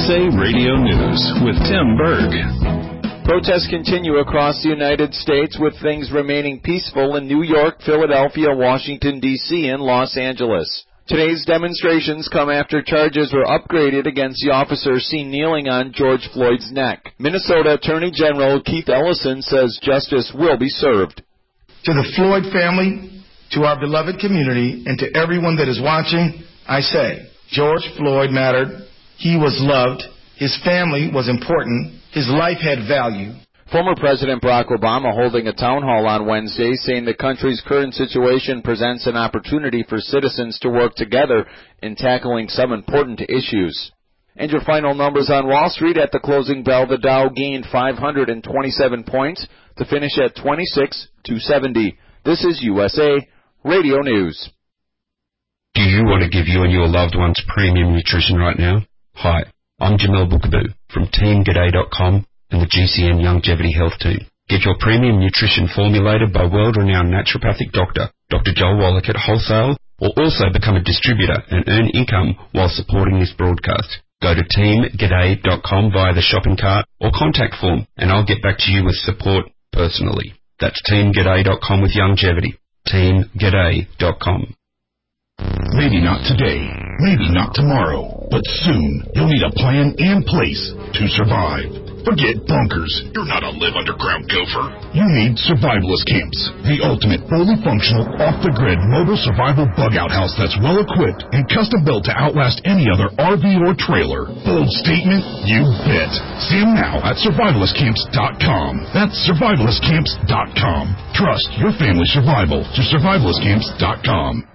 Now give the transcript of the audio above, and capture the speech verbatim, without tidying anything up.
S A Radio News with Tim Berg. Protests continue across the United States, with things remaining peaceful in New York, Philadelphia, Washington, D C, and Los Angeles. Today's demonstrations come after charges were upgraded against the officer seen kneeling on George Floyd's neck. Minnesota Attorney General Keith Ellison says justice will be served. To the Floyd family, to our beloved community, and to everyone that is watching, I say, George Floyd mattered. He was loved. His family was important. His life had value. Former President Barack Obama holding a town hall on Wednesday, saying the country's current situation presents an opportunity for citizens to work together in tackling some important issues. And your final numbers on Wall Street: at the closing bell, the Dow gained five hundred twenty-seven points to finish at twenty-six thousand two hundred seventy. This is U S A Radio News. Do you want to give you and your loved ones premium nutrition right now? Hi, I'm Jamel Bookaboo from Team G'day dot com and the G C N Longevity Health Team. Get your premium nutrition formulated by world-renowned naturopathic doctor, Doctor Joel Wallach at wholesale, or also become a distributor and earn income while supporting this broadcast. Go to Team G'day dot com via the shopping cart or contact form, and I'll get back to you with support personally. That's Team G'day dot com with longevity. Team G'day dot com. Maybe not today, maybe not tomorrow, but soon you'll need a plan in place to survive. Forget bunkers. You're not a live underground gopher. You need Survivalist Camps, the ultimate fully functional, off-the-grid mobile survival bug-out house that's well-equipped and custom-built to outlast any other R V or trailer. Bold statement? You bet. See them now at survivalist camps dot com. That's survivalist camps dot com. Trust your family's survival to survivalist camps dot com.